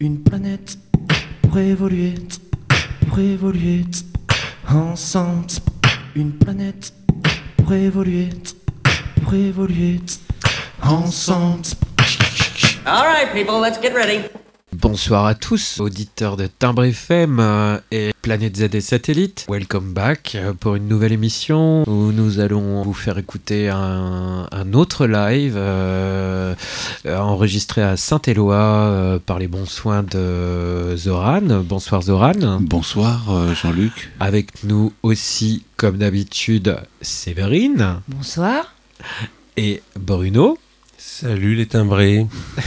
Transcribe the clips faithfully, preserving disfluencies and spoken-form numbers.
Une planète pour évoluer, pour évoluer ensemble. Une planète pour évoluer, pour évoluer ensemble. All right, people, let's get ready. Bonsoir à tous, auditeurs de Timbre F M euh, et Planète Z et Satellite. Welcome back euh, pour une nouvelle émission où nous allons vous faire écouter un, un autre live euh, euh, enregistré à Saint-Éloi euh, par les bons soins de Zoran. Bonsoir Zoran. Bonsoir euh, Jean-Luc. Avec nous aussi, comme d'habitude, Séverine. Bonsoir. Et Bruno. Salut les timbrés.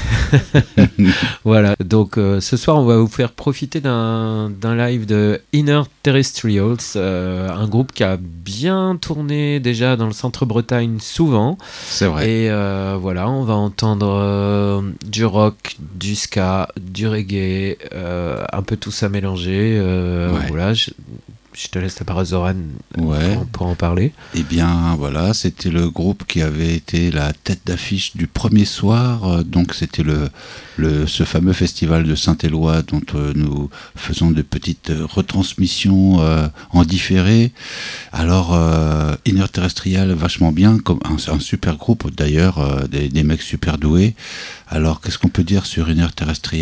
Voilà, donc euh, ce soir on va vous faire profiter d'un, d'un live de Inner Terrestrials, euh, un groupe qui a bien tourné déjà dans le centre-Bretagne souvent. C'est vrai. Et euh, voilà, on va entendre euh, du rock, du ska, du reggae, euh, un peu tout ça mélangé. Euh, ouais. Voilà, je, je te laisse la parole Zoran ouais. pour, pour en parler. Eh bien voilà, c'était le groupe qui avait été la tête d'affiche du premier soir, donc c'était le, le, ce fameux festival de Saint-Éloi dont euh, nous faisons de petites retransmissions euh, en différé. Alors euh, Inner Terrestrial, vachement bien, comme un, un super groupe d'ailleurs, euh, des, des mecs super doués. Alors qu'est-ce qu'on peut dire sur Inner Terrestrial ?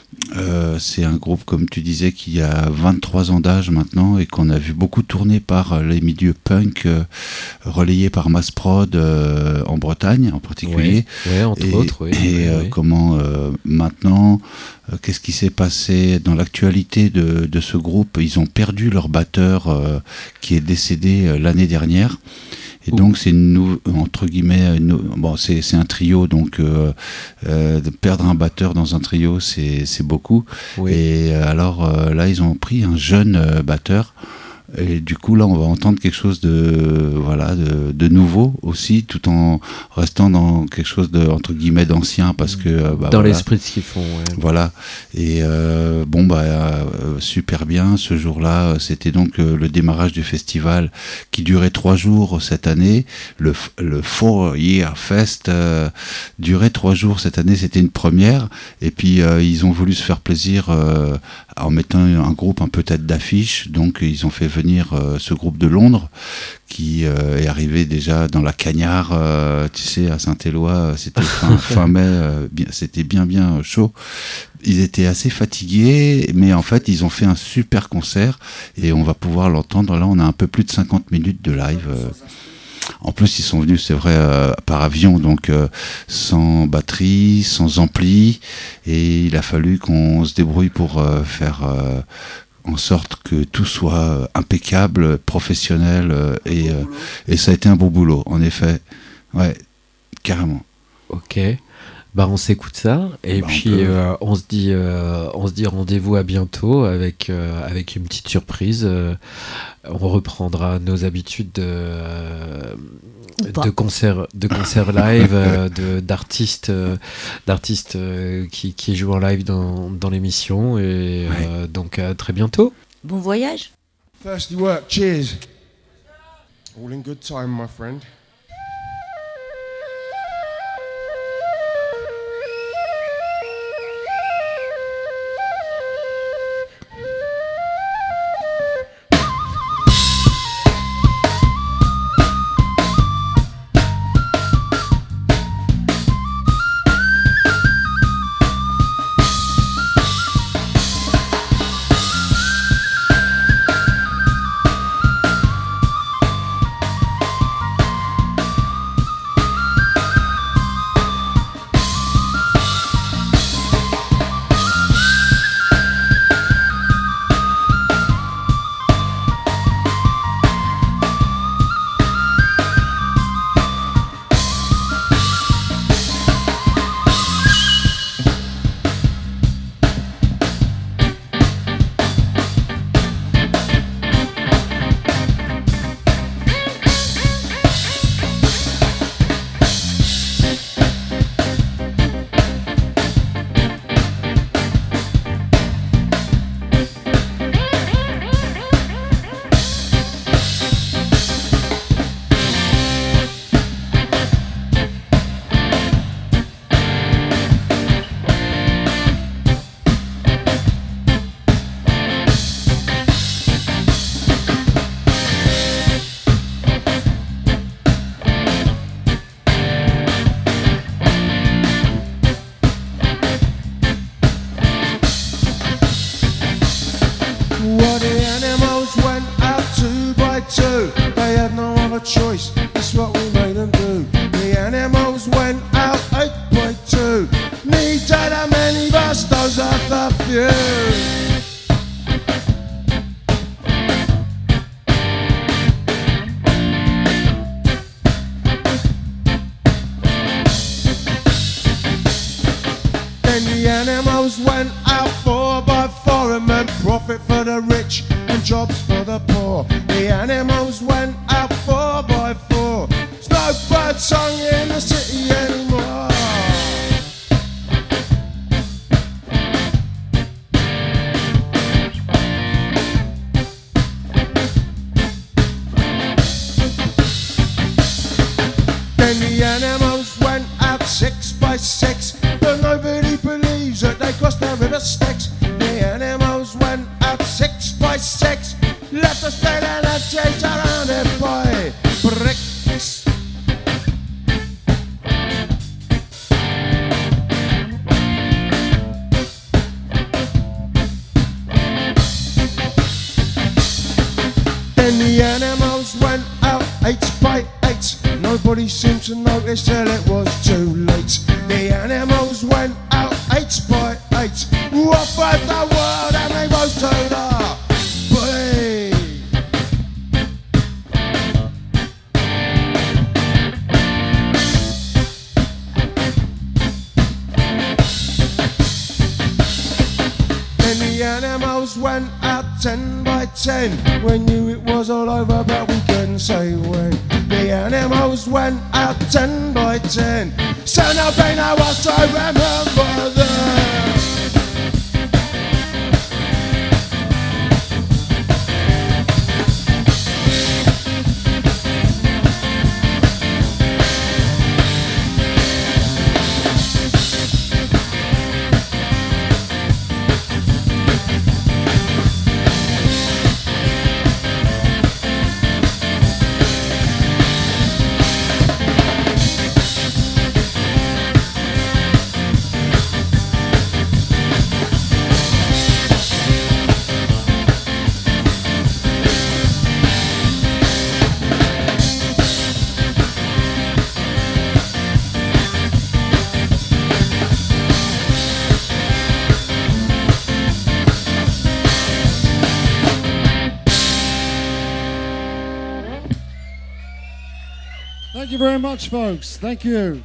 Euh, c'est un groupe, comme tu disais, qui a vingt-trois ans d'âge maintenant et qu'on a vu beaucoup tourner par les milieux punk euh, relayés par Massprod euh, en Bretagne en particulier. Oui, ouais, entre et, autres. Oui, et ouais, euh, ouais. comment euh, maintenant, euh, qu'est-ce qui s'est passé dans l'actualité de, de ce groupe ? Ils ont perdu leur batteur euh, qui est décédé euh, l'année dernière. Et Ouh. donc c'est une nou- entre guillemets une, bon c'est c'est un trio, donc euh, euh, de perdre un batteur dans un trio c'est c'est beaucoup. Oui. Et euh, alors euh, là ils ont pris un jeune euh, batteur. Et du coup là on va entendre quelque chose de voilà de, de nouveau aussi, tout en restant dans quelque chose de entre guillemets d'ancien, parce que euh, bah, dans voilà. l'esprit de ce qu'ils font. Ouais. Voilà. Et euh, bon bah euh, super bien. Ce jour-là, c'était donc euh, le démarrage du festival qui durait trois jours cette année. Le le Four Year Fest euh, durait trois jours cette année. C'était une première. Et puis euh, ils ont voulu se faire plaisir euh, en mettant un groupe un peu tête d'affiche. Donc ils ont fait venir euh, ce groupe de Londres qui euh, est arrivé déjà dans la Cagnard, euh, tu sais, à Saint-Éloi. C'était fin, fin mai, euh, bien, c'était bien bien chaud. Ils étaient assez fatigués, mais en fait ils ont fait un super concert et on va pouvoir l'entendre. Là on a un peu plus de cinquante minutes de live. euh, En plus, ils sont venus, c'est vrai, euh, par avion, donc euh, sans batterie, sans ampli, et il a fallu qu'on se débrouille pour euh, faire euh, en sorte que tout soit impeccable, professionnel, euh, et, euh, et ça a été un beau boulot, en effet. Ouais, carrément. Ok. Bah on s'écoute ça et bah, puis on, euh, on se dit euh, on se dit rendez-vous à bientôt avec euh, avec une petite surprise. Euh, on reprendra nos habitudes de euh, de concerts de concerts live euh, de d'artistes euh, d'artistes euh, qui qui jouent en live dans dans l'émission et ouais. euh, donc à très bientôt. Bon voyage. Thirsty work, cheers. All in good time, my friend. choice, that's what we made them do. The animals went out eight by two. Needed a minibus, those are the few. Then the animals went out four by four and meant profit for the rich and jobs for the poor. The animals went out four by four. There's no bird song in the city anymore. Then the animals went out six by six, but nobody believes that they crossed the river Styx. The animals went out six by six, left us dead and a chase surrounded by bricks. Then the animals went out eight by eight. Nobody seemed to notice till it was too late. The animals went out eight by eight. Offered the world and they rose to the plea. Then the animals went out ten by ten. We knew it was all over but we couldn't say when. The animals went out ten by ten. So nobody knows what to remember them. Thank you very much, folks. Thank you.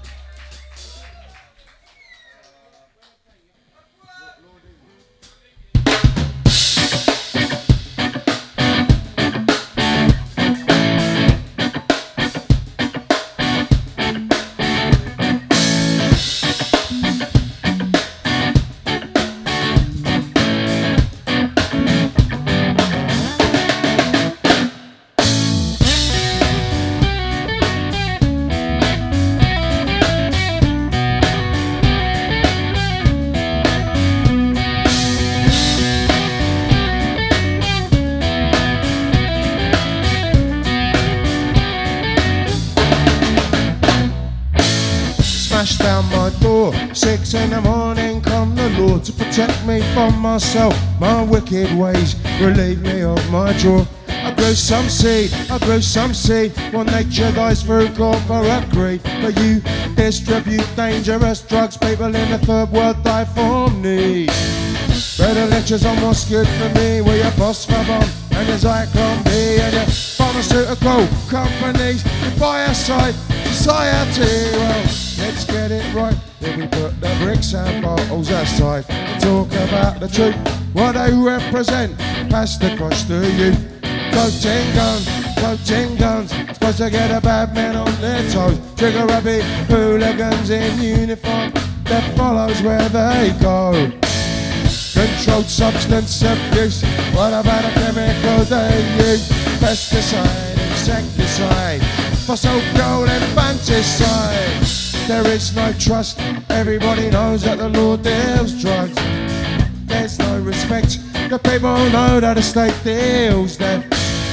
Smash down my door, six in the morning come the Lord to protect me from myself, my wicked ways, relieve me of my jaw. I grew some seed, I grew some seed, while nature dies through corporate greed. But you distribute dangerous drugs, people in the third world die for need. Better lectures on what's good for me, where your boss for bomb and your Zyklon B and your pharmaceutical companies, you buy a side society. Well, let's get it right, if we put the bricks and bottles aside and talk about the truth, what they represent, pass the cross to you. Toting guns, toting guns, supposed to get a bad man on their toes. Trigger happy hooligans in uniform that follows where they go. Controlled substance abuse, what about a chemical they use? Pesticide, insecticide, fossil fuel and infanticide. There is no trust, everybody knows that the Lord deals drugs. There's no respect, the people know that the state deals them.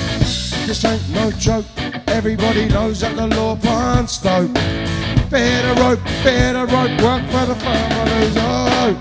This ain't no joke, everybody knows that the law plants dope. Fear the rope, fear the rope, work for the farmers, oh.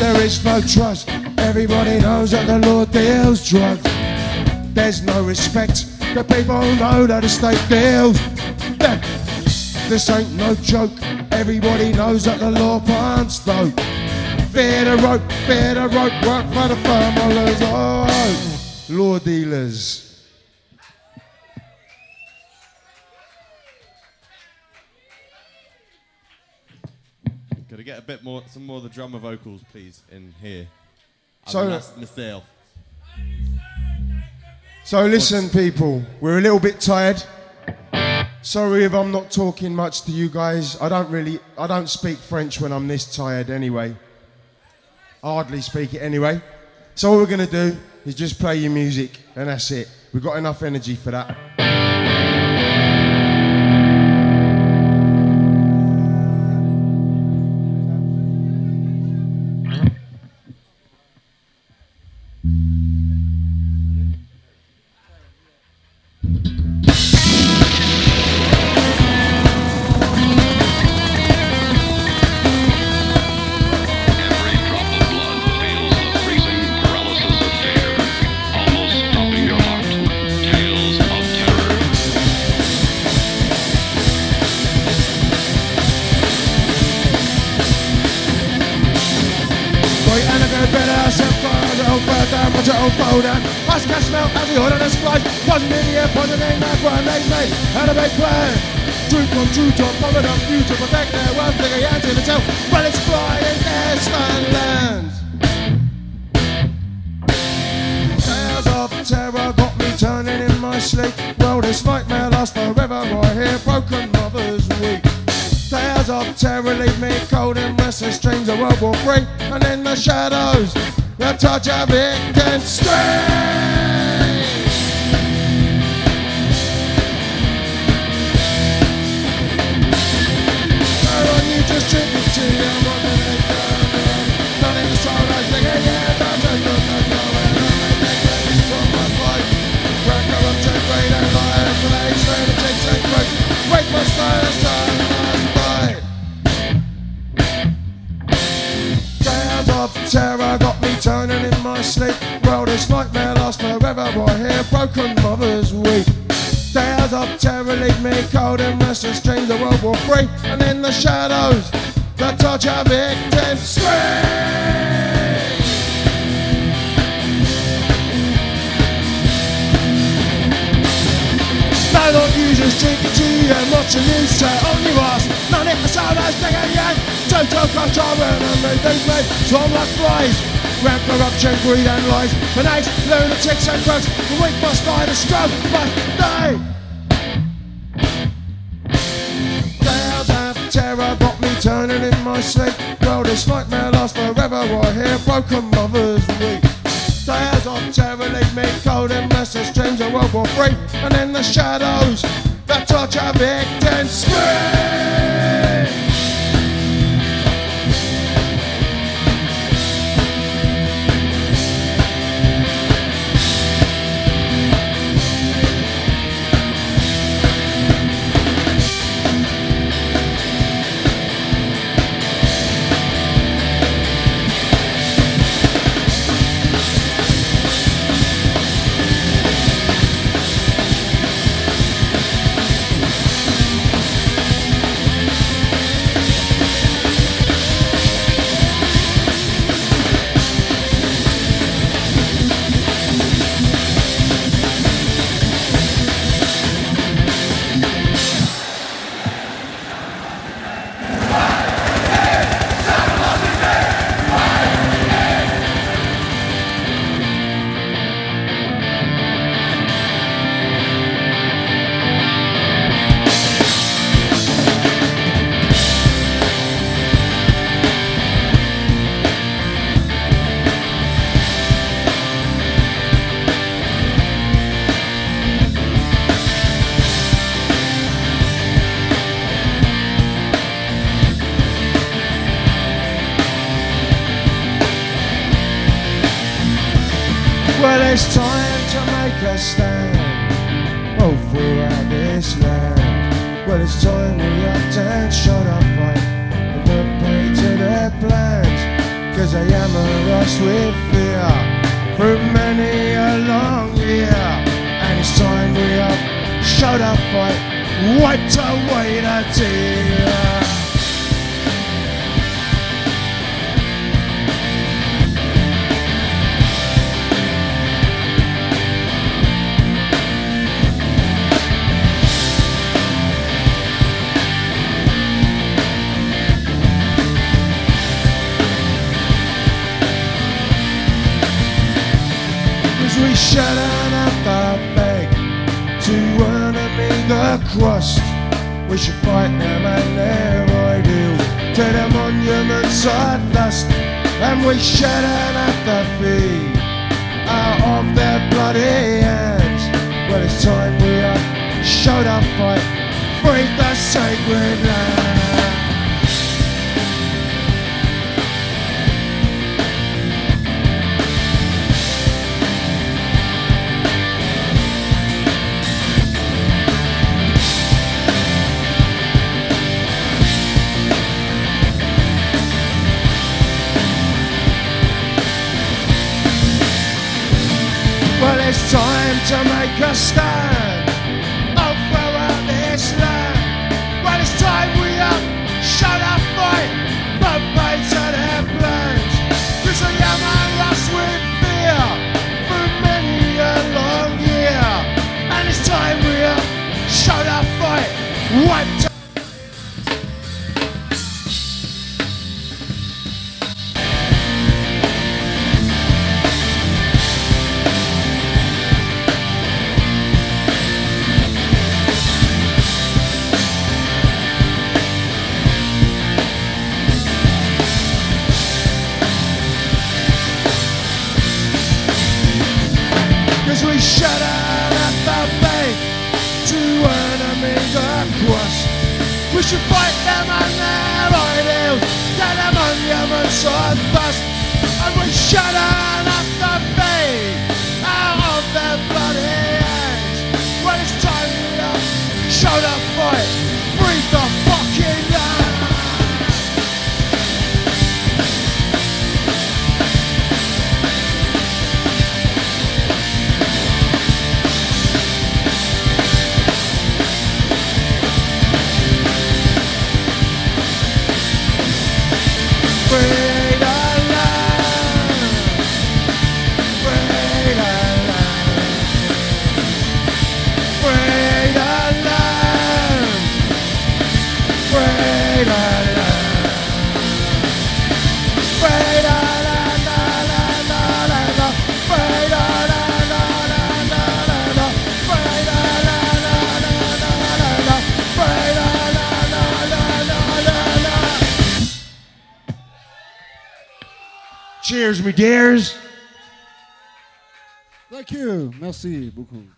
there is no trust. Everybody knows that the Lord deals drugs. There's no respect. The people know that the state deals. Yeah. This ain't no joke. Everybody knows that the law plants though. Fear the rope, fear the rope, work for the farmers. Oh, law dealers. Could I get a bit more, some more of the drummer vocals, please, in here? So, myself. So listen, people, we're a little bit tired. Sorry if I'm not talking much to you guys. I don't really, I don't speak French when I'm this tired anyway. I hardly speak it anyway. So all we're gonna do is just play your music, and that's it. We've got enough energy for that. Shadows, the touch of it can scream. Why don't you just drink it to you? I'm running it down. Not in the soul, I was thinking, yeah, that's a good night. No, I don't make it from my life. Crack up, I'm check, great and life. Play, straight, and take, take, break. Wake my style, style, last night. Of terror got me turning in my sleep. Well, this nightmare lasts forever. I hear broken mothers weep. Tales of terror leave me cold and restless. Dreams of World War Three, and in the shadows, the touch of victims scream. I don't use just drinking tea and watching news to only was none of the sound I think I had. Total control and they think me swarm like flies. Grand corruption, greed and lies. Fanatics, lunatics and crooks. The weak must die the strong but they. Tales of terror got me turning in my sleep. Well, this nightmare lasts forever. I hear broken mothers weep. Tales of terror leave me cold and restless. Dreams of World War Three, and in the shadows, the touch of victims scream. Well, it's time to make a stand all throughout this land. Well, it's time we act and shut our fight and put pay to their plans. 'cause I hammer us with fear through many a long year. And it's time we up, showed up fight, wiped away the tear. We shouldn't have to beg to earn a meager crust. We should fight them and their ideals to the monuments of dust. And we shouldn't have to feed out of their bloody hands. Well, it's time we up, showed up fight, freed the sacred land. Well, it's time to make a stand all throughout this land. Well, it's time we up, shut up, fight, but pay to their plans. 'Cause they hammer us with fear for many a long year. And it's time we up, shut up, fight, wipe to we shouldn't have to beg to earn a meager crust. We should fight them and their ideals to the monuments of dust. And we shouldn't have to feed out of their bloody hands. When it's time we up, show the fight, free the fucking land. Free the land, free the land, free the land, free the land, free the land, la la la la, free the land, la la la la, free the land, la la la la, free the land, la la la la. Cheers, me dears. Thank you. Merci beaucoup.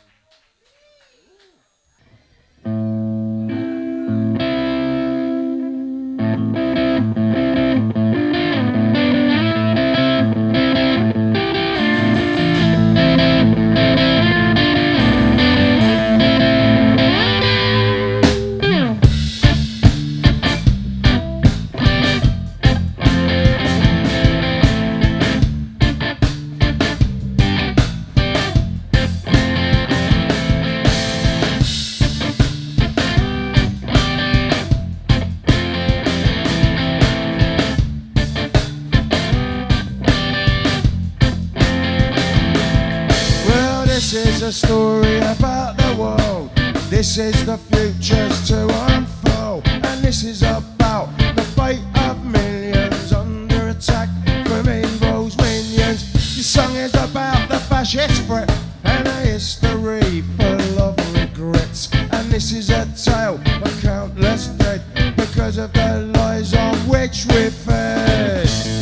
This is a story about the world. This is the future's to unfold. And this is about the fate of millions under attack from evil's minions. This song is about the fascist threat and a history full of regrets. And this is a tale of countless dead because of the lies on which we fed.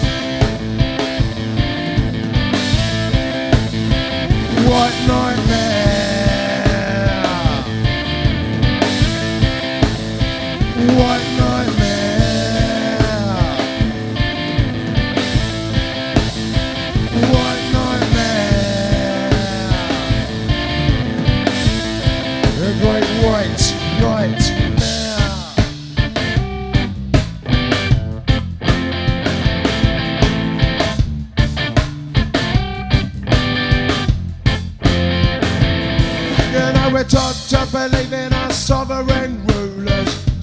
What nightmare! What nightmare! What nightmare!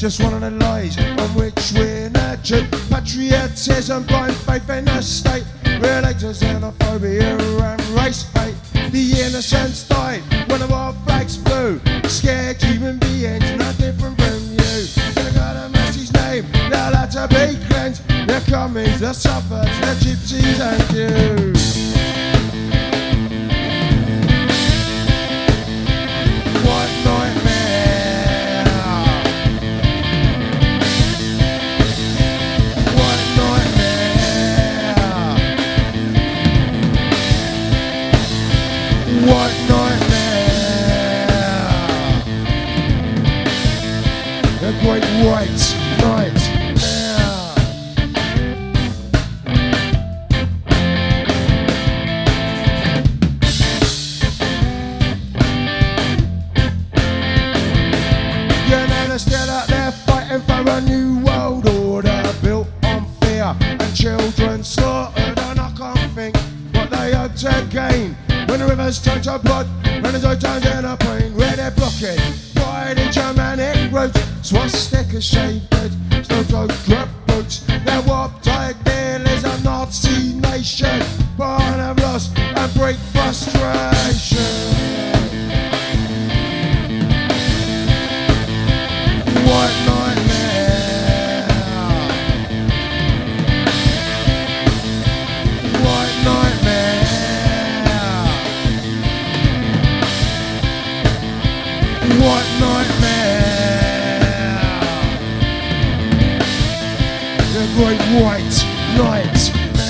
just one of the lies on which we're nurtured. Patriotism, blind faith in the state, relate to xenophobia and race hate. The innocents died when the world flags flew. Scared human beings, not different from you. In God of mercy's name, they'll have to be cleansed. They're commies, the suburbs, the gypsies and Jews. What nightmare! What nightmare! What nightmare! The great white nightmare. They're still out there fighting for a new world order built on fear and children slaughtered. And I can't think what they hope to gain when the rivers turn to blood, when the joy turns into pain. Where they're blocking pride in Germanic roots, swastika shaved heads, snow-toed grub boots. They're warp-tied dealers, a Nazi nation, born of loss and break frustration. What nightmare! What nightmare! What nightmare! The great white nightmare.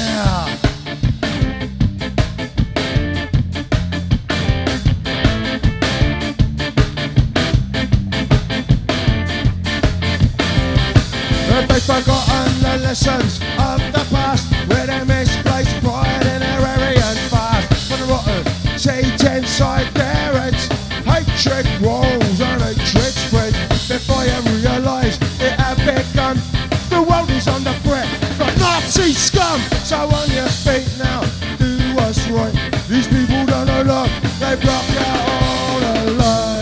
They've forgotten the lessons of the past, where they misplaced pride in their Aryan fast. For the rotten seeds inside their heads, hatred rolls and hatred spreads. Before you realise it had begun, the world is under threat from Nazi scum. So on your feet now, do what's right. These people don't know love, they block out all the light.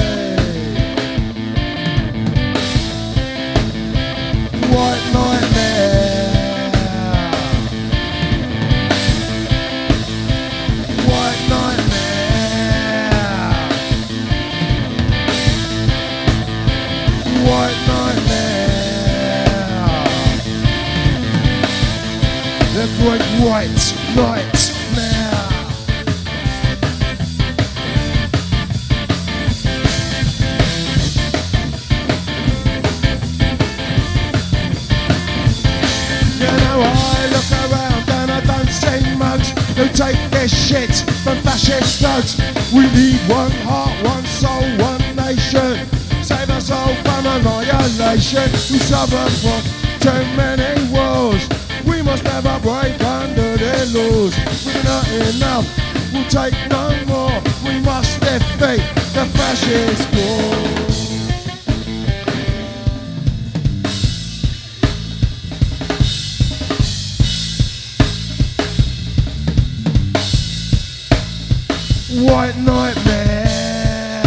What nightmare! What nightmare! What nightmare! The great white nightmare! I look around and I don't see mugs who take their shit from fascist thugs. We need one heart, one soul, one nation. Save us all from annihilation. We suffer from too many wars. We must never break under their laws. We're not enough, we'll take no more. We must defeat the fascist war. White nightmare!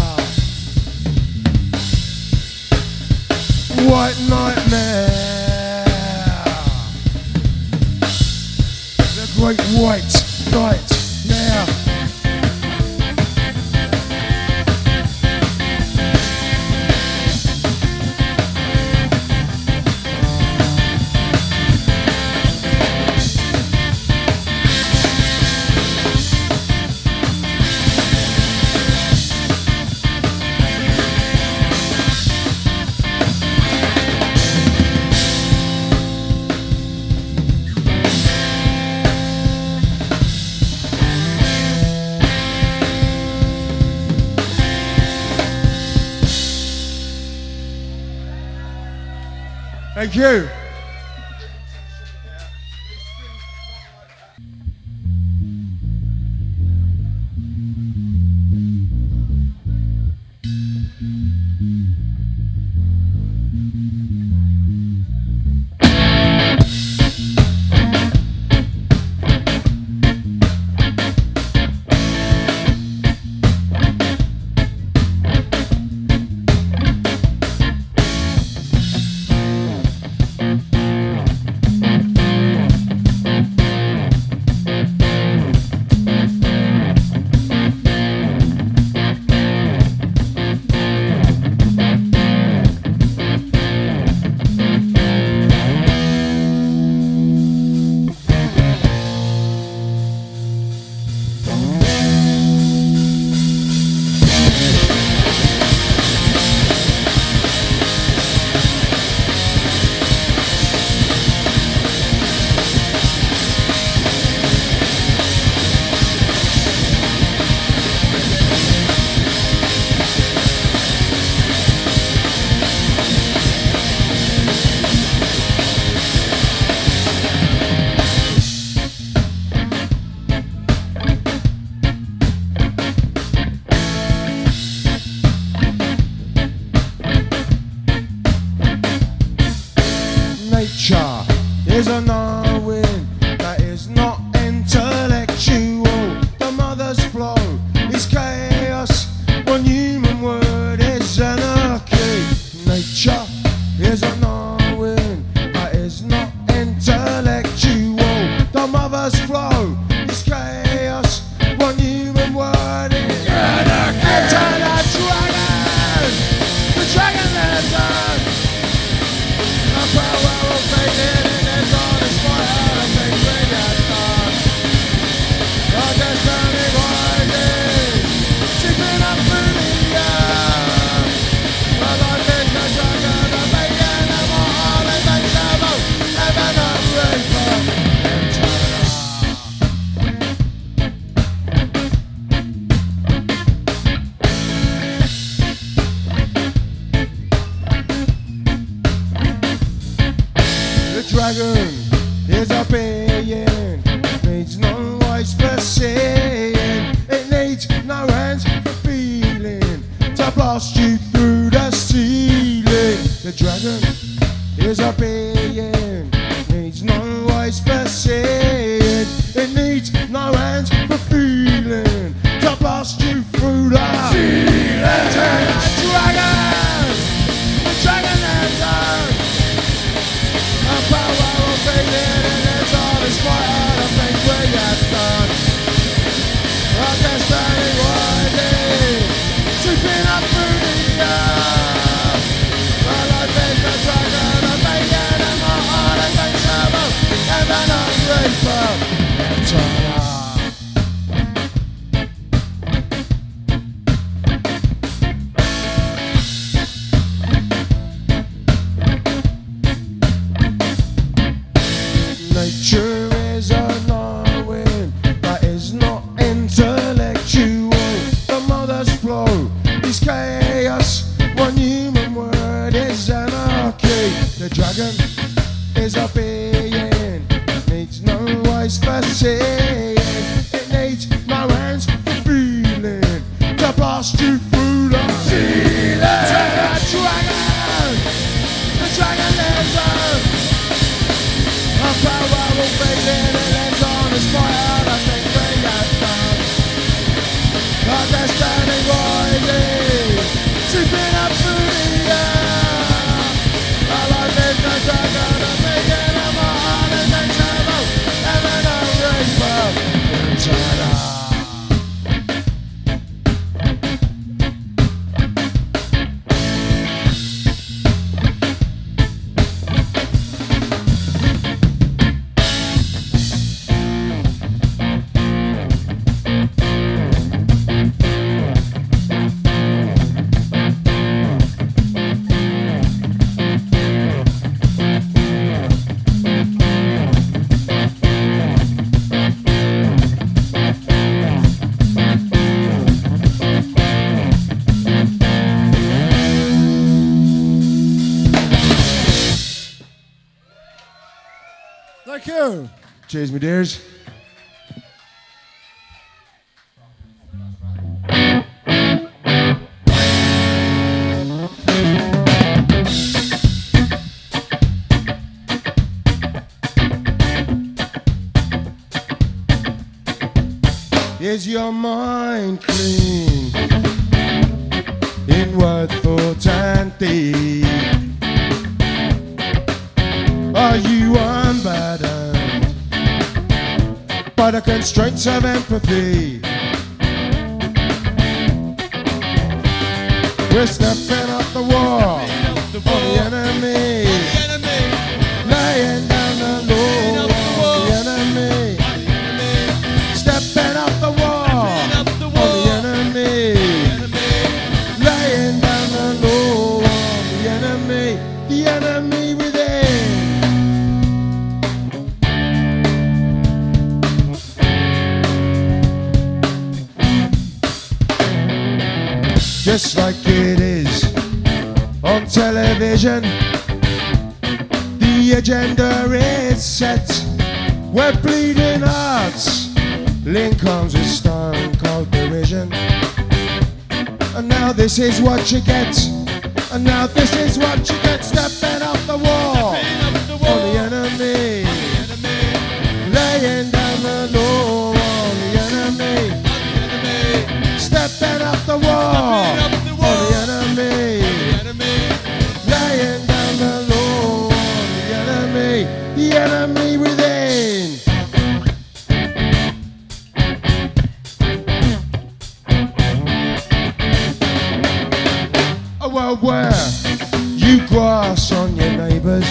White nightmare! The great white nightmare! Thank you. intellectual. The mother's flow is chaos. One human word is anarchy. Nature is a Darwin, but is not intellectual. The mother's flow is chaos. One human word is anarchy. Enter the dragon, the dragon lantern. The power of fading in its honest fire of the graveyard star. The destiny rising, sleeping up through the air. The life is the dragon, the bacon of all the things about heaven and river. The dragon is a being, needs no voice for saying, it needs no hands for feeling, to blast you through the ceiling. The dragon is a being, needs no voice for saying, it needs no hands for feeling, to blast you through the ceiling. The dragon, the dragon lantern. The power of fading in its honest fire of things we have done. A destiny winding, sweeping up through the air. The life is the dragon, the bacon and the heart of things about heaven ungrateful. Eternal. Nature is a Darwin, but is not intellectual. The mother's flow is chaos. One human word is anarchy. The dragon is a being, needs no voice for saying, it needs no hands for feeling, to blast you through the ceiling. The dragon, the dragon lantern. The power will fade in and ends on its fire. I think we got done. The destiny rising, sweeping up through the air. The life is the dragon, the bacon of my heart and things about heaven and rainbow. Eternal. Thank you. Cheers, my dears. Is your mind clean in word, thought and deed? Are you unburdened by the constraints of empathy? We're stepping up the wall on the enemy, laying down the law on the enemy, stepping up the wall on the enemy, laying down the law on the enemy, the enemy within. Just like it is on television, the agenda is set. We're bleeding hearts, Lincoln's with stone cold derision. And now this is what you get, and now this is what you get. Stepping off the wall on the enemy, laying down the law. world where you grass on your neighbours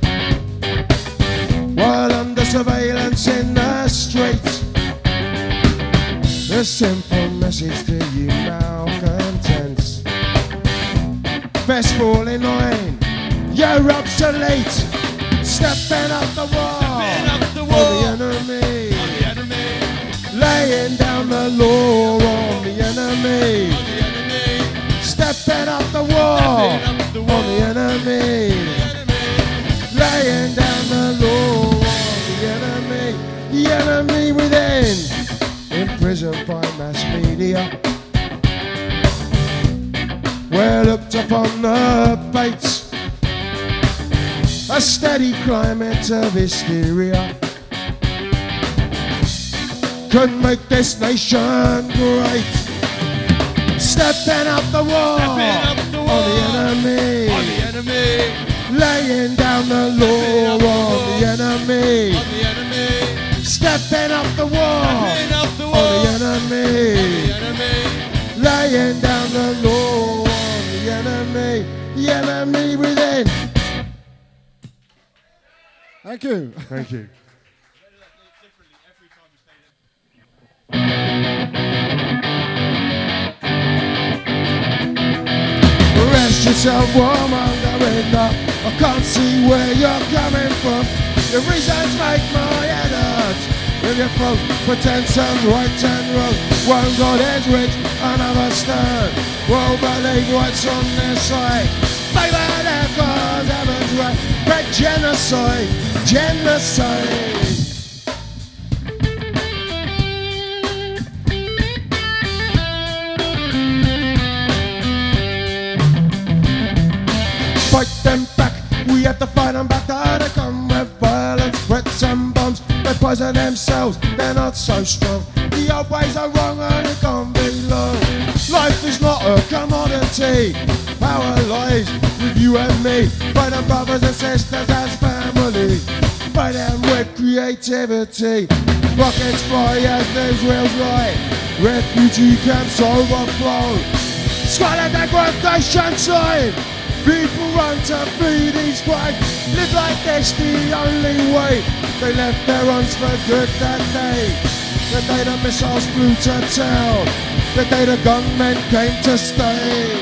while under surveillance in the streets. The simple message to you malcontents: best fall in line, you're obsolete. Stepping up the wall, Stepping up the wall on the enemy, on the enemy, laying down the law on the enemy. on the enemy, Stepping up the wall, Stepping up the wall on the enemy, enemy. laying down the law on the enemy. The enemy within, imprisoned by mass media. We're looked upon the baits, a steady climate of hysteria could make this nation great. Stepping up the wall, Stepping up the wall on the enemy, on the enemy, laying down the law up the on wall the enemy. on the enemy, Stepping up the wall, Stepping up the on wall the enemy, the enemy, laying down the law on the enemy. The enemy within. Thank you. Thank you. Rest yourself, warmonger, in the I can't see where you're coming from. Your reasons make my head hurt. If you float, pretense and right and wrong. One God is rich, another stern. Won't believe what's on their side. Favour their cause, heaven's right. But genocide, genocide. Fight them back, we have to fight them back. They come with violence, threats and bombs. They poison themselves, they're not so strong. The old ways are wrong and it can't be long. Life is not a commodity. Power lies with you and me. Fight them brothers and sisters as family. Fight them with creativity. Rockets fly as Israel's right. Refugee camps overflow. Scarlet degradation sign. People run to feed these crimes. Live like this the only way. They left their homes for good that day. The day the missiles flew to town. The day the gunmen came to stay.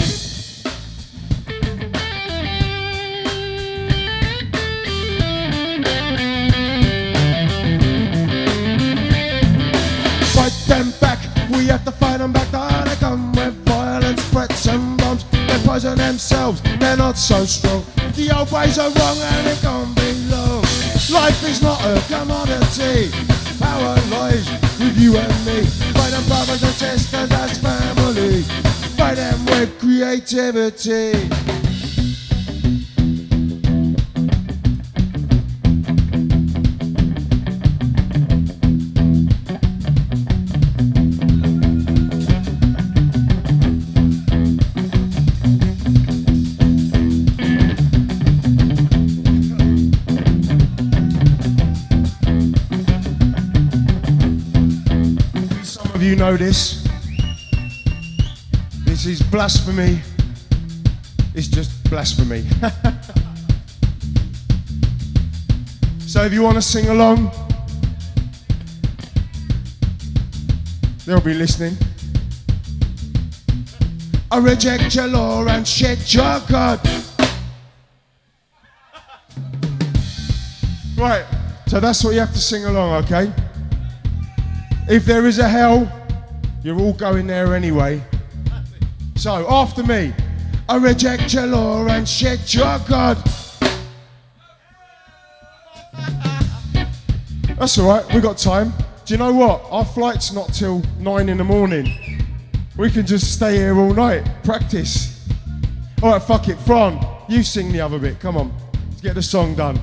Fight them back, we have to fight them back. They come with violence, threats and bombs. They poison themselves, they're not so strong. The old ways are wrong and it can't be long. Life is not a commodity. Power lies with you and me. Fight them brothers and sisters as family. Fight them with creativity. You know this. This is blasphemy. It's just blasphemy. So if you want to sing along, they'll be listening. I reject your law and shit your God. Right, so that's what you have to sing along, okay? If there is a hell, you're all going there anyway. So, after me, I reject your law and shit your God. That's alright, we got time. Do you know what? Our flight's not till nine in the morning. We can just stay here all night, practice. Alright, fuck it, Fran, you sing the other bit, come on. Let's get the song done.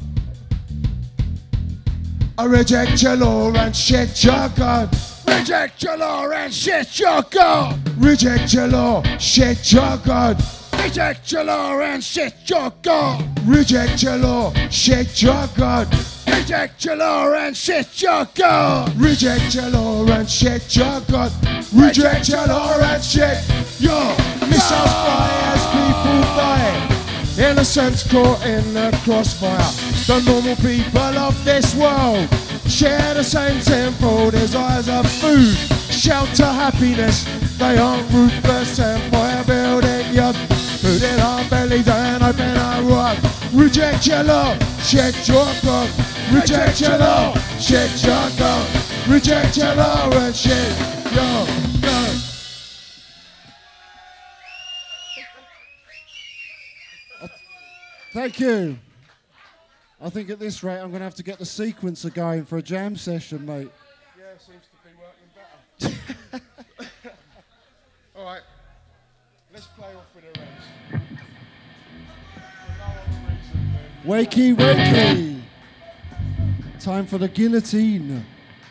I reject your law and shit your God. Reject your law and shit your God. Reject your law, shit your God. Reject your law and shit your God. Reject your law, shit your God. Reject your law and shit your God. Reject your law and shit your God. Reject your law and shit your missiles fly as people people dying, innocents caught in the crossfire. The normal people of this world share the same simple desires of food, shelter, happiness. They aren't ruthless and fire building your food in our bellies and open our rock. Reject your law, shed your gun. Reject your law, shed your gun. Reject your law and shed your gun. Thank you. I think at this rate I'm going to have to get the sequencer going for a jam session, mate. Yeah, seems to be working better. All right, let's play off with the rest. Wakey, wakey. Time for the guillotine.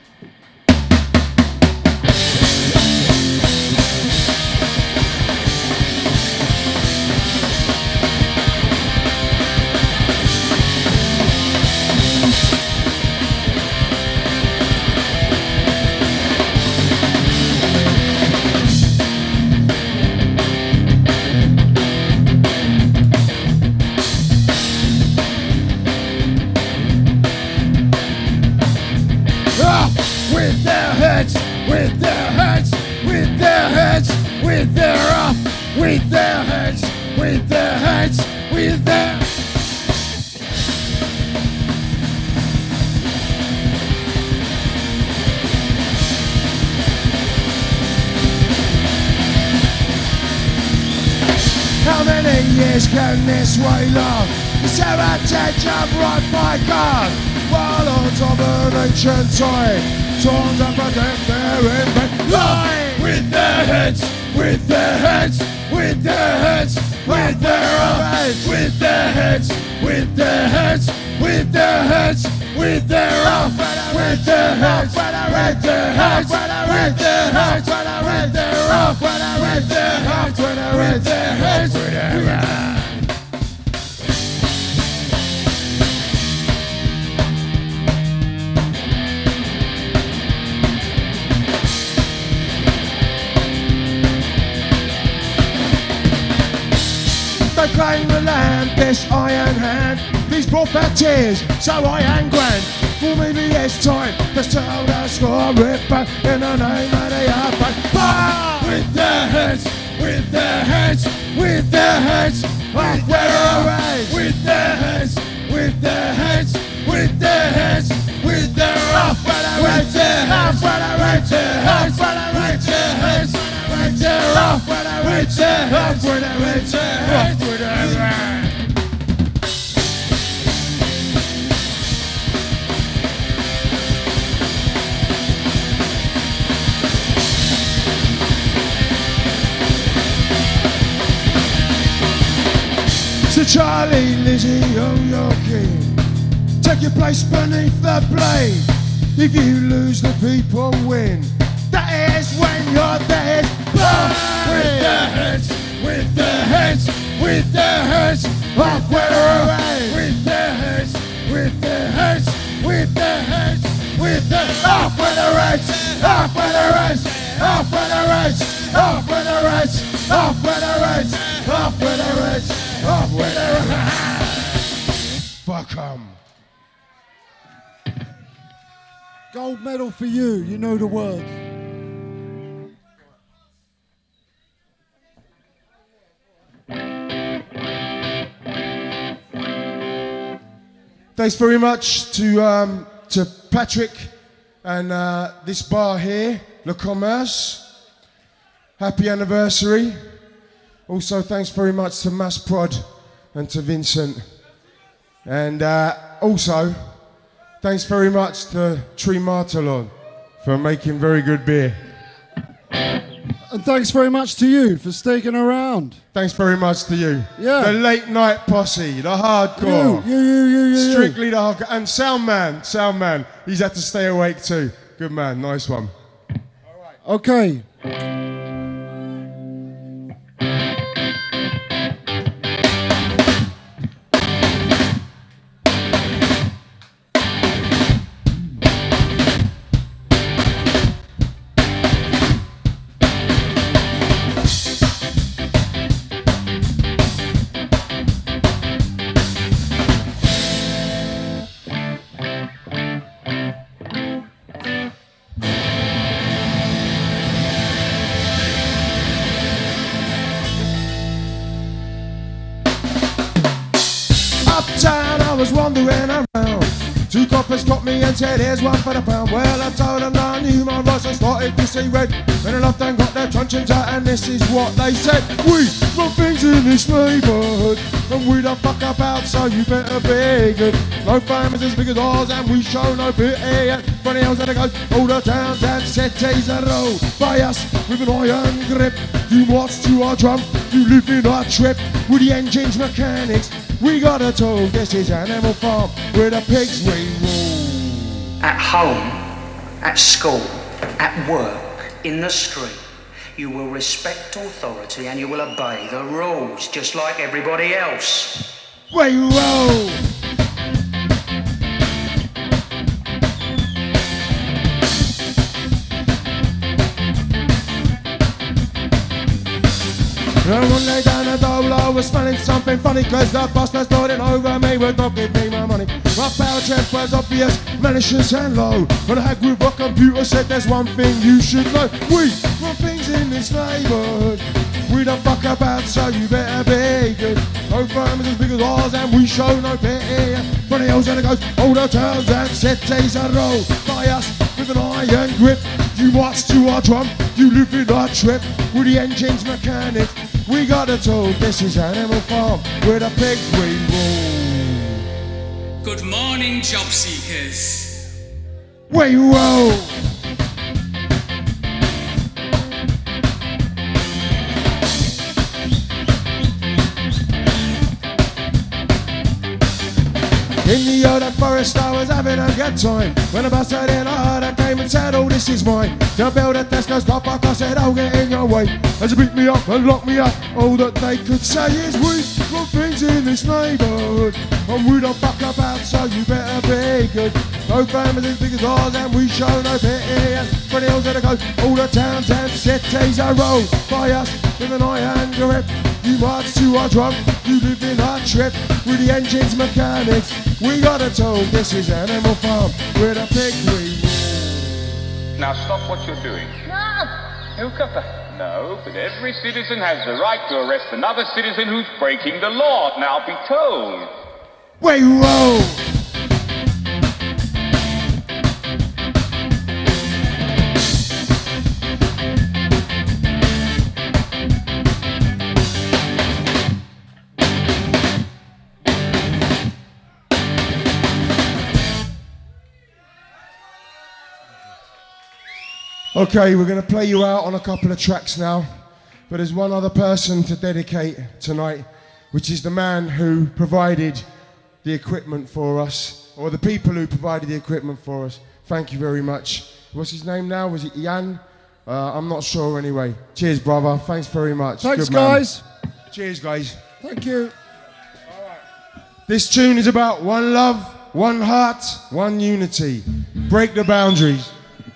With their heads, with their heads, with their heads, with their off, with their heads, with their heads, with their. How many years can this way last? Is there a jump right by God? While on top of an ancient toy, torn to protect their infant line. With their heads, with their heads, with their heads, with their heads, with their heads, with their heads, with their heads, with their off, with their heads, with their heads, with their heads, with their off, with their heads, with their heads, with their heads. They claim the land, this iron hand. These brought back tears, so I am grand. For maybe it's time to tell the story back in the name of the outback. With their heads, with their heads, with their heads, with their heads, with their heads, with their heads, with their heads, with their heads, with their heads, with their heads, with their heads, with their heads, with their heads, with their heads, with their heads. So Charlie, Lizzie, oh you're king. Take your place beneath the blade. If you lose, the people win. That is when you're dead. With their heads, with their heads, with their heads, off with their heads, with their heads, with their heads, with their heads, with their off with their heads, off with their heads, off with their heads, off with their heads, off with their heads, off with their heads, off with their heads. Fuck 'em. Gold medal for you, you know the word. Thanks very much to um, to Patrick and uh, this bar here, Le Commerce. Happy anniversary. Also, thanks very much to Mass Prod and to Vincent. And uh, also, thanks very much to Tree Martelon for making very good beer. And thanks very much to you for sticking around. Thanks very much to you. Yeah. The late night posse, the hardcore. You, you, you, you, you. Strictly the hardcore. And Soundman, Soundman, he's had to stay awake too. Good man, nice one. Okay. wandering around. Two coppers got me and said, here's one for the pound. Well, I told them I knew my rights and started to see red. When I left and got their truncheons out, and this is what they said. We run things in this neighbourhood, and we don't fuck about, so you better be good. No families as big as ours, and we show no pity. Funny how's that it goes, all the towns and cities are ruled by us with an iron grip. You march to our drum, you live in our trip. With the engines mechanics, we got a tool. This is Animal Farm, where the pigs we rule. At home, at school, at work, in the street, you will respect authority and you will obey the rules, just like everybody else. We roll. And one day down the dole, I was smelling something funny, cause the boss was nodding over me, would not give me my money. My power trip was obvious, malicious and low. But I had with a computer said there's one thing you should know. We run things in this neighbourhood, we don't fuck about, so you better be good. No firm is as big as ours, and we show no pity. From the hills and the coast, all the towns and cities are rolled by us with an iron grip. You march to our drum, you live in our trip. With the engines mechanics, we got a tool. This is Animal Farm, where the pigs we rule. Good morning, job seekers. We roll. In the other forest I was having a good time. When I busted in I heard I came and said, oh, this is mine. To build a Tesco's car park, I said, I'll get in your way. As they beat me up and lock me up, all that they could say is we run things in this neighbourhood, and we don't fuck about, so you better be good. No families as big as ours, and we show no pity. And from the hills to the coast, all the towns and cities are rolled by us with an iron grip. You march to our drum, you live in our trip. With the engines mechanics, we got a tool. This is Animal Farm, where the pigs we rule. Now stop what you're doing. No! Who got that? No, but every citizen has the right to arrest another citizen who's breaking the law. Now be told. We roll! Okay, we're going to play you out on a couple of tracks now, but there's one other person to dedicate tonight, which is the man who provided the equipment for us, or the people who provided the equipment for us. Thank you very much. What's his name now? Was it Jan? Uh, I'm not sure anyway. Cheers, brother. Thanks very much. Thanks, Good man. guys. Cheers, guys. Thank you. This tune is about one love, one heart, one unity. Break the boundaries.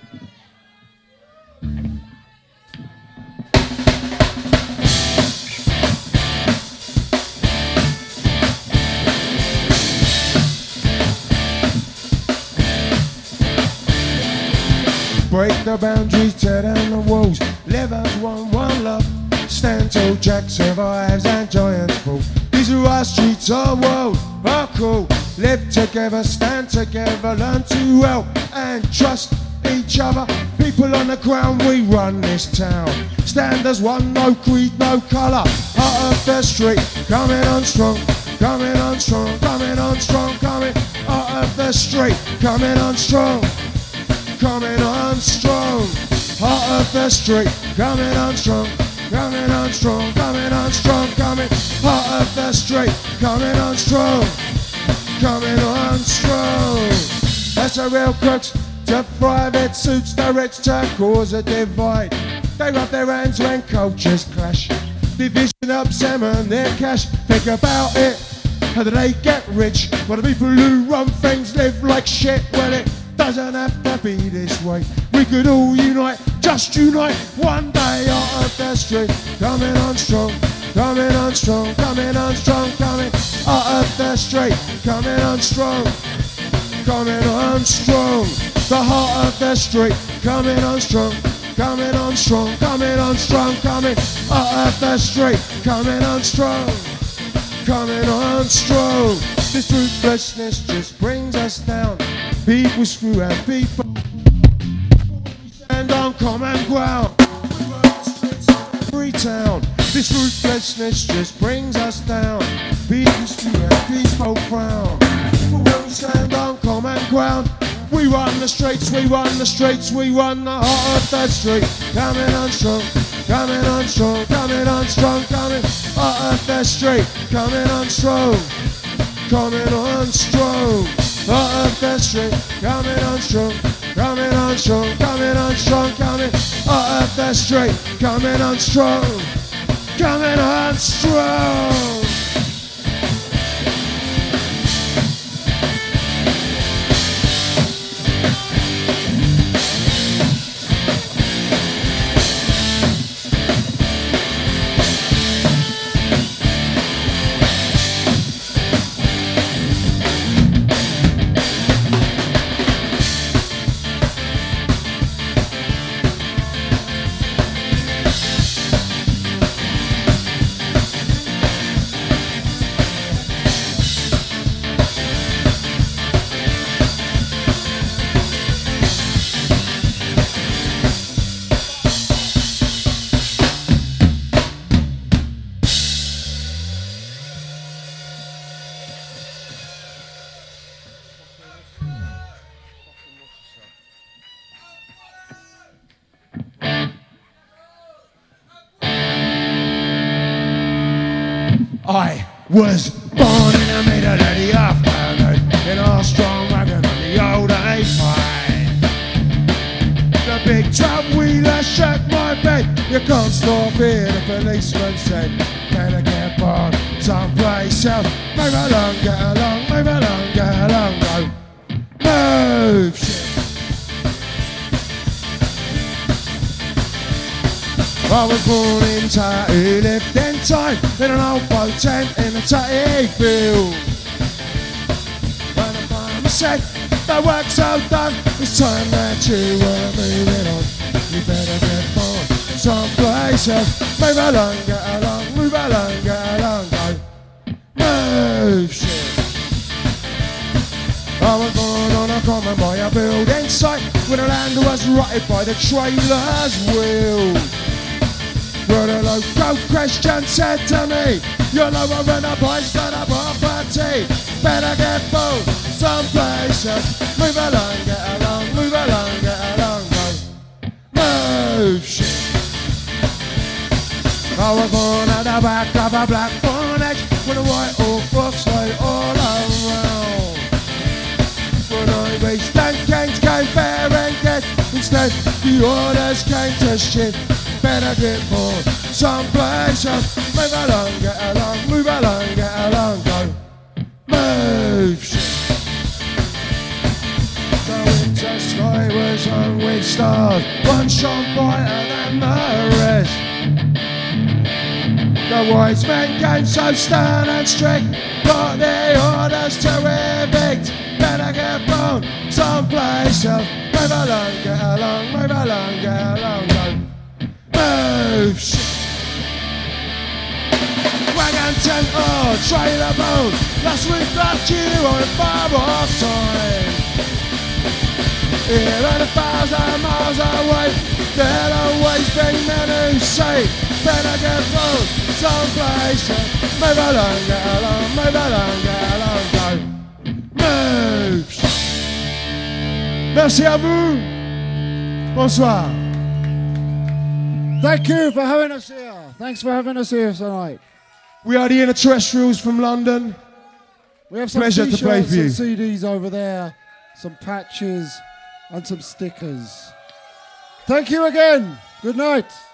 Break the boundaries, tear down the walls. Live as one, one love. Stand tall, Jack survives and giants fall. These are our streets, our world, our cool. Live together, stand together, learn to help and trust each other. People on the ground, we run this town. Stand as one, no creed, no colour. Out of the street, coming on strong, coming on strong, coming on strong, coming out of the street, coming on strong. Coming on strong, heart of the street, coming on strong, coming on strong, coming on strong, coming, heart of the street, coming on strong, coming on strong. That's a real crux to private suits, the rich to cause a divide. They rub their hands when cultures clash, division ups them and their cash. Think about it, how do they get rich? Well, the people who run things live like shit. Well, it doesn't have to be this way. We could all unite, just unite one day out of the street. Coming on strong, coming on strong, coming on strong, coming out of the street. Coming on strong, coming on strong. The heart of the street, coming on strong, coming on strong, coming on strong, coming out of the street. Coming on strong, coming on strong. This ruthlessness just brings us down. People screw and people stand on common ground. We run the streets of every town. This ruthlessness just brings us down. People screw and people frown. But when we stand on common ground, we run the streets, we run the streets, we run the heart of that street. Coming on strong, coming on strong, coming on strong, coming heart of that street. Coming on strong, coming on strong, heart of that street. Coming on strong, coming on strong, coming on strong, coming heart of that street. Coming on strong, coming on strong. I was born in the middle of the afternoon in a strong wagon on the old A five. The big truck wheeler shook my bed. You can't stop here, the policeman said. Better get born someplace else. Move along, get along, move along, get along, go. Move, shit. I was born in Tatty, lived in time in an old boat tent in a tatty field. When the farmer said, the work's all done, it's time that you were moving on. You better get born someplace else. Move along, get along, move along, get along, go. Move, shit. I was born on a common by a building site when the land was rotted by the trailer's wheel. Where the local Christian said to me, you're lower than the price of the property. Better get born someplace else. Move along, get along, move along, get along, go. Move, shit. I was born at the back of a black bonnet with a white oak frostlight all around. When I reached and Kings came fair and get, instead the orders came to shit. Better get born someplace else. Move along, get along, move along, get along, go. Move, shit. The winter sky was hung with stars, one shone brighter than the rest. The wise men came so stern and strict, got the orders to evict. Better get born someplace else. Move along, get along, move along, get along, go. Move, shit. Wagon tent or trailer boat, last week left you on a bar of time. Here and a thousand miles away, there'll always be men who say, better get born someplace else. Move along, get along, move along, get along, go. Move, shit. Merci à vous. Bonsoir. Thank you for having us here. Thanks for having us here tonight. We are the Inner Terrestrials from London. We have some Pleasure to play t-shirts for you. and C Ds over there, some patches and some stickers. Thank you again. Good night.